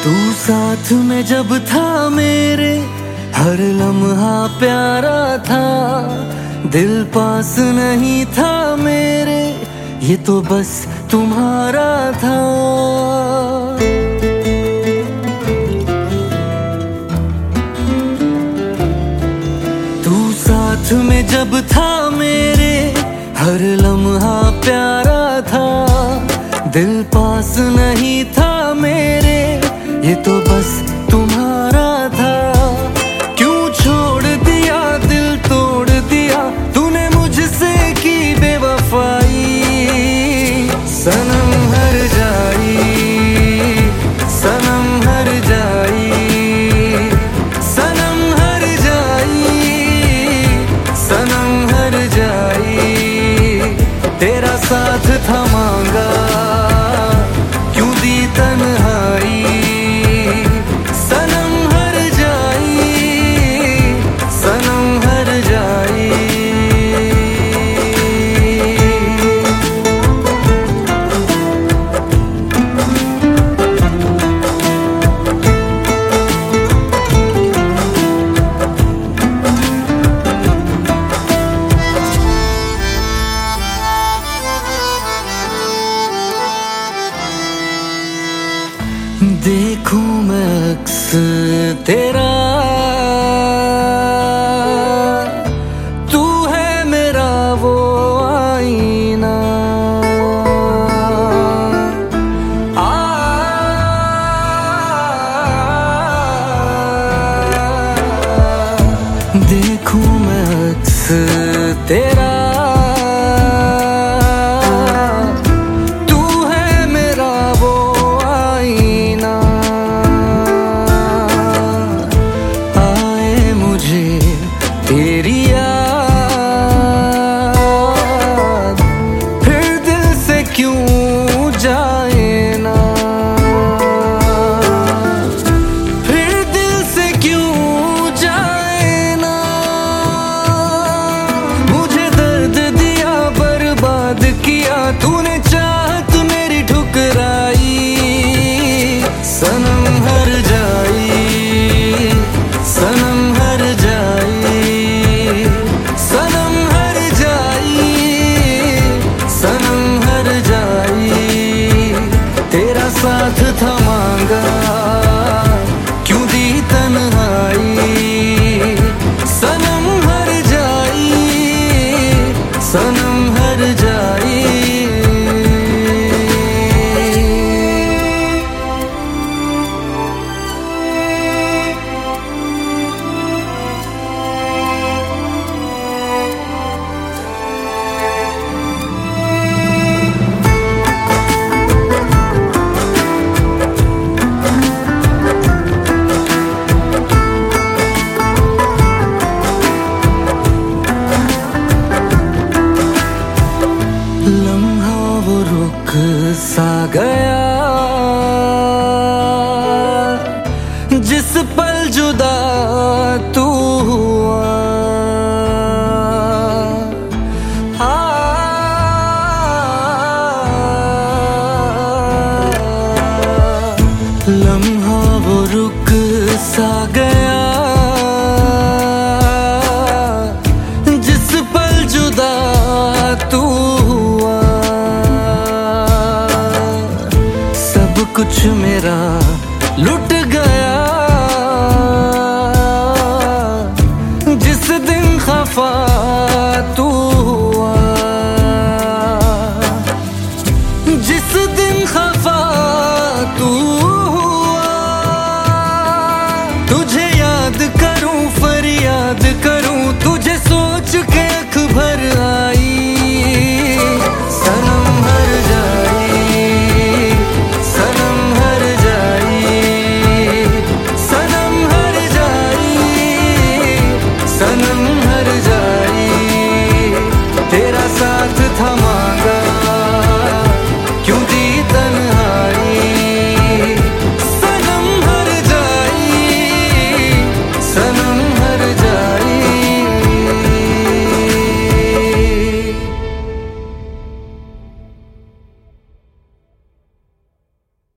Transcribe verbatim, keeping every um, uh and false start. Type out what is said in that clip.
तू साथ में जब था मेरे, हर लम्हा प्यारा था। दिल पास नहीं था मेरे, ये तो बस तुम्हारा था। तू साथ में जब था मेरे, हर लम्हा प्यारा था। दिल पास नहीं था मेरे, ये तो बस तुम्हारा था। क्यों छोड़ दिया, दिल तोड़ दिया तूने मुझसे की बेवफाई। सनम हर जाई, सनम हर जाई, सनम हर जाई, सनम हर जाई। तेरा साथ था मांगा, क्यों दी तन्हाई। सनम हर जाई, सनम हर जाई। देखूं मैं अक्स तेरा, तू है मेरा वो आईना। आ, देखूं मैं अक्स तेरा, तेरी याद फिर दिल से क्यों जाए ना, फिर दिल से क्यों जाए ना। मुझे दर्द दिया, बर्बाद किया तूने, चाहत मेरी ठुकराई। सनम हर जाई, सनम हर जाई, सनम हर जाई, सनम हर जाई। तेरा साथ था मांगा, क्यों दी तन्हाई। सनम हर जाई, सनम हर जाई। लम्हा वो रुक सा गया, जिस पल जुदा तू हुआ। आ, लम्हा वो रुक सा गया, जिस पल जुदा तू हुआ। सब कुछ मेरा